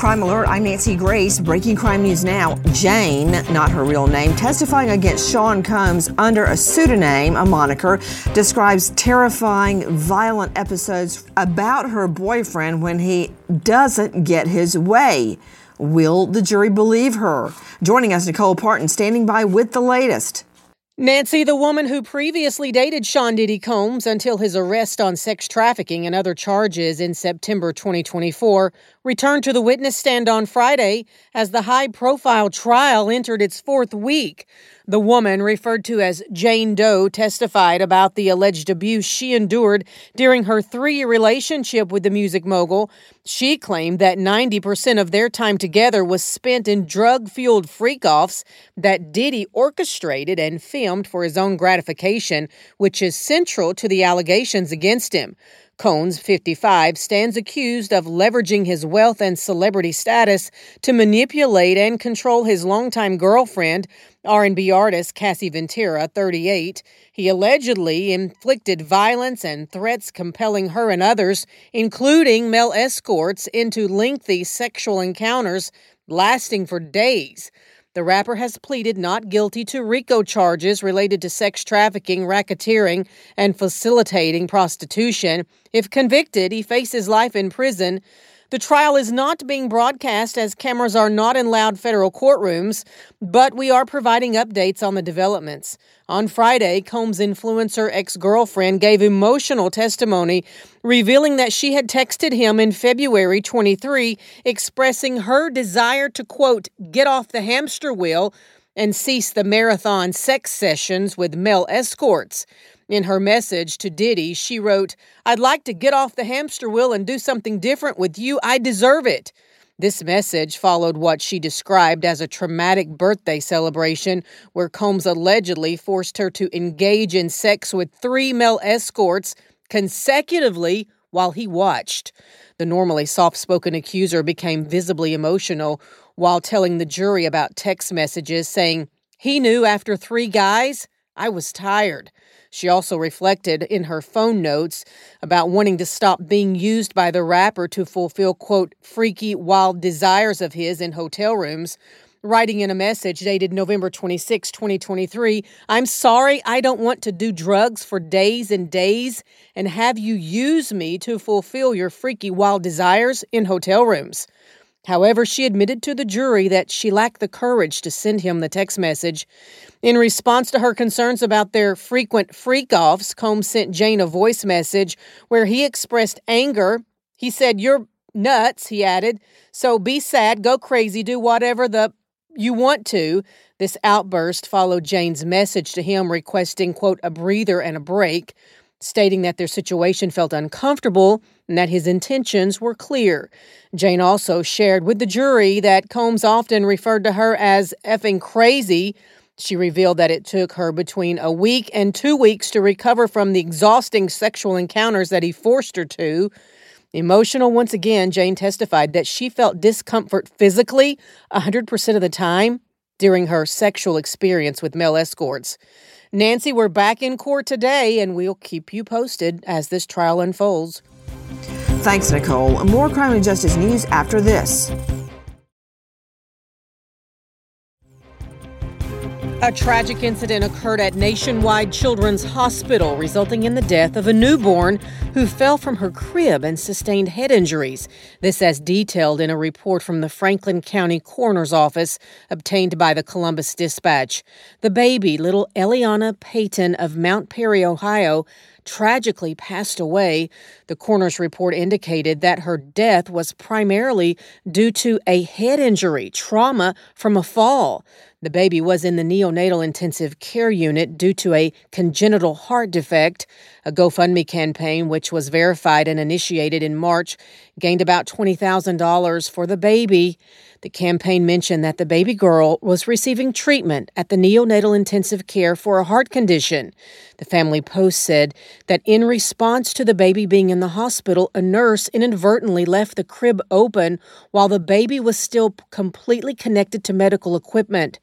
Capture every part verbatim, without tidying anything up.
Crime Alert, I'm Nancy Grace. Breaking crime news now. Jane, not her real name, testifying against Sean Combs under a pseudonym, a moniker, describes terrifying, violent episodes about her boyfriend when he doesn't get his way. Will the jury believe her? Joining us, Nicole Parton, standing by with the latest. Nancy, the woman who previously dated Sean Diddy Combs until his arrest on sex trafficking and other charges in September twenty twenty-four, returned to the witness stand on Friday as the high-profile trial entered its fourth week. The woman, referred to as Jane Doe, testified about the alleged abuse she endured during her three-year relationship with the music mogul. She claimed that ninety percent of their time together was spent in drug-fueled freak-offs that Diddy orchestrated and filmed for his own gratification, which is central to the allegations against him. Combs, fifty-five, stands accused of leveraging his wealth and celebrity status to manipulate and control his longtime girlfriend, R and B artist Cassie Ventura, thirty-eight. He allegedly inflicted violence and threats compelling her and others, including male escorts, into lengthy sexual encounters lasting for days. The rapper has pleaded not guilty to RICO charges related to sex trafficking, racketeering, and facilitating prostitution. If convicted, he faces life in prison. The trial is not being broadcast as cameras are not in loud federal courtrooms, but we are providing updates on the developments. On Friday, Combs' influencer ex-girlfriend gave emotional testimony, revealing that she had texted him in February twenty-three, expressing her desire to, quote, get off the hamster wheel and cease the marathon sex sessions with male escorts. In her message to Diddy, she wrote, I'd like to get off the hamster wheel and do something different with you. I deserve it. This message followed what she described as a traumatic birthday celebration where Combs allegedly forced her to engage in sex with three male escorts consecutively while he watched. The normally soft-spoken accuser became visibly emotional while telling the jury about text messages saying, he knew after three guys, I was tired. She also reflected in her phone notes about wanting to stop being used by the rapper to fulfill, quote, freaky, wild desires of his in hotel rooms. Writing in a message dated November twenty-sixth, twenty twenty-three, I'm sorry I don't want to do drugs for days and days and have you use me to fulfill your freaky, wild desires in hotel rooms. However, she admitted to the jury that she lacked the courage to send him the text message. In response to her concerns about their frequent freak-offs, Combs sent Jane a voice message where he expressed anger. He said, you're nuts, he added. So be sad, go crazy, do whatever the you want to. This outburst followed Jane's message to him requesting, quote, a breather and a break, stating that their situation felt uncomfortable and that his intentions were clear. Jane also shared with the jury that Combs often referred to her as effing crazy. She revealed that it took her between a week and two weeks to recover from the exhausting sexual encounters that he forced her to. Emotional once again, Jane testified that she felt discomfort physically one hundred percent of the time during her sexual experience with male escorts. Nancy, we're back in court today, and we'll keep you posted as this trial unfolds. Thanks, Nicole. More crime and justice news after this. A tragic incident occurred at Nationwide Children's Hospital, resulting in the death of a newborn who fell from her crib and sustained head injuries. This as detailed in a report from the Franklin County Coroner's Office obtained by the Columbus Dispatch. The baby, little Eliana Payton of Mount Perry, Ohio, tragically passed away. The coroner's report indicated that her death was primarily due to a head injury, trauma from a fall. The baby was in the neonatal intensive care unit due to a congenital heart defect. A GoFundMe campaign, which was verified and initiated in March, gained about twenty thousand dollars for the baby. The campaign mentioned that the baby girl was receiving treatment at the neonatal intensive care for a heart condition. The Family Post said that in response to the baby being in the hospital, a nurse inadvertently left the crib open while the baby was still completely connected to medical equipment.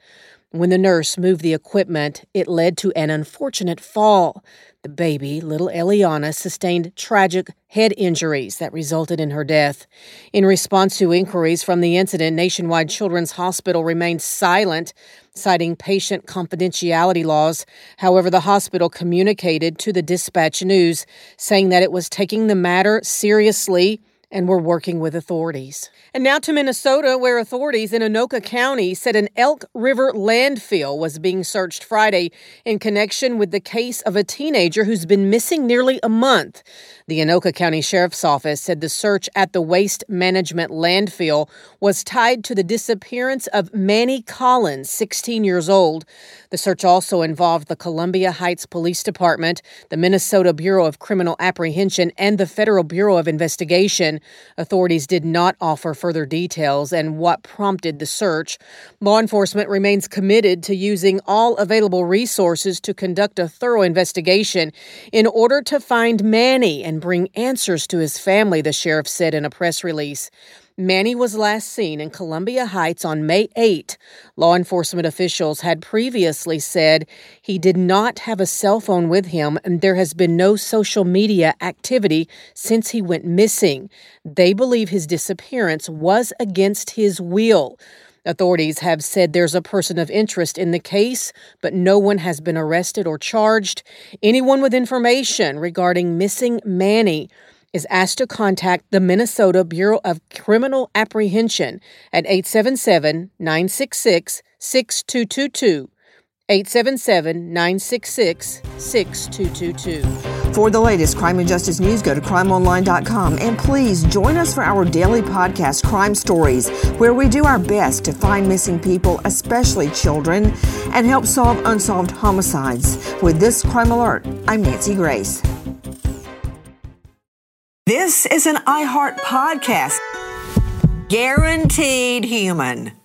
When the nurse moved the equipment, it led to an unfortunate fall. The baby, little Eliana, sustained tragic head injuries that resulted in her death. In response to inquiries from the incident, Nationwide Children's Hospital remained silent, citing patient confidentiality laws. However, the hospital communicated to the Dispatch News, saying that it was taking the matter seriously and were working with authorities. And now to Minnesota, where authorities in Anoka County said an Elk River landfill was being searched Friday in connection with the case of a teenager who's been missing nearly a month. The Anoka County Sheriff's Office said the search at the Waste Management landfill was tied to the disappearance of Manny Collins, sixteen years old. The search also involved the Columbia Heights Police Department, the Minnesota Bureau of Criminal Apprehension, and the Federal Bureau of Investigation. Authorities did not offer further details and what prompted the search. Law enforcement remains committed to using all available resources to conduct a thorough investigation in order to find Manny and bring answers to his family, the sheriff said in a press release. Manny was last seen in Columbia Heights on May eighth. Law enforcement officials had previously said he did not have a cell phone with him and there has been no social media activity since he went missing. They believe his disappearance was against his will. Authorities have said there's a person of interest in the case, but no one has been arrested or charged. Anyone with information regarding missing Manny is asked to contact the Minnesota Bureau of Criminal Apprehension at eight seven seven, nine six six, six two two two, eight seven seven, nine six six, six two two two. For the latest crime and justice news, go to crime online dot com and please join us for our daily podcast, Crime Stories, where we do our best to find missing people, especially children, and help solve unsolved homicides. With this Crime Alert, I'm Nancy Grace. This is an iHeart podcast. Guaranteed human.